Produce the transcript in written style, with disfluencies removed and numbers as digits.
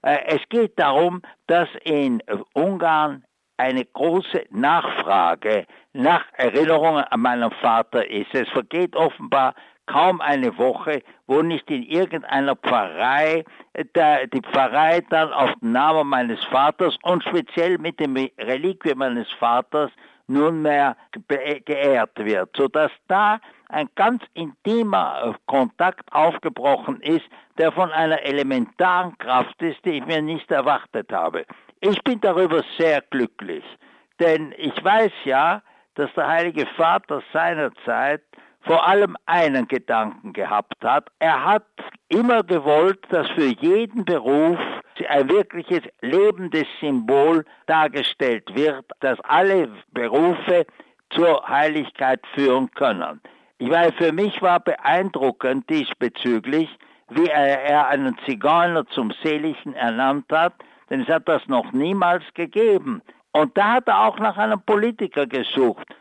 Es geht darum, dass in Ungarn eine große Nachfrage nach Erinnerungen an meinen Vater ist. Es vergeht offenbar kaum eine Woche, wo nicht in irgendeiner Pfarrei die Pfarrei dann auf den Namen meines Vaters und speziell mit dem Reliquien meines Vaters nunmehr geehrt wird, sodass da ein ganz intimer Kontakt aufgebrochen ist, der von einer elementaren Kraft ist, die ich mir nicht erwartet habe. Ich bin darüber sehr glücklich, denn ich weiß ja, dass der Heilige Vater seinerzeit vor allem einen Gedanken gehabt hat. Er hat immer gewollt, dass für jeden Beruf ein wirkliches lebendes Symbol dargestellt wird, dass alle Berufe zur Heiligkeit führen können. Ich weiß, für mich war beeindruckend diesbezüglich, wie er einen Zigeuner zum Seligen ernannt hat, denn es hat das noch niemals gegeben. Und da hat er auch nach einem Politiker gesucht.